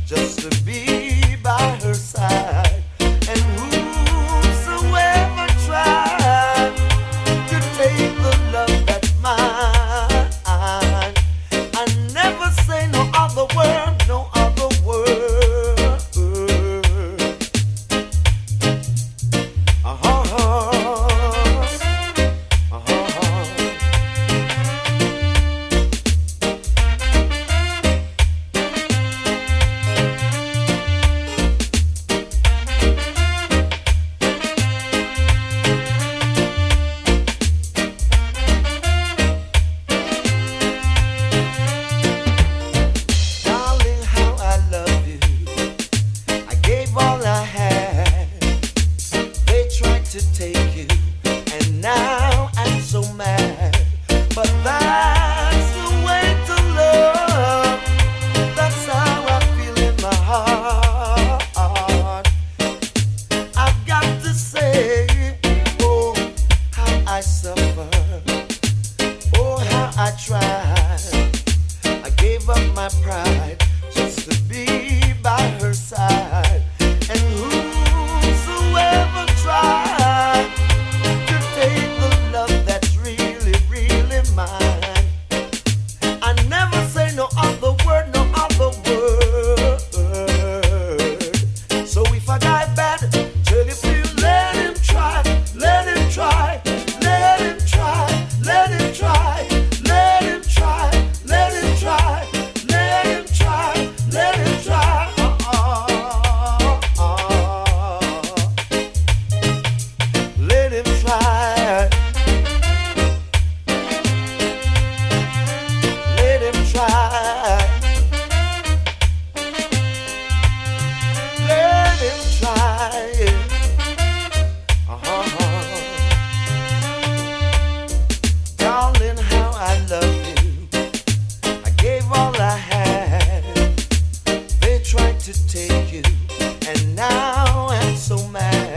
just to be by her side. And whosoever tried to take the love that's mine, I never say no other word, no other word. Darling, how I love you. I gave all I had. They tried to take you, and now I'm so mad. But that's the way to love. That's how I feel in my heart. I've got to say, oh, how I suffer. Oh, how I tried. I gave up my pride just to be by her side. And whosoever tried to take the love that's really, really mine, I never say no other word, no other word. So if I die bad, tell you feel, let him try, let him try, let him try, let him try, let him try, let him try, let him try, let him try. Let him try. Let him try. Let him try. Darling, how I love you. I gave all I had. They tried to take you, and now I'm so mad.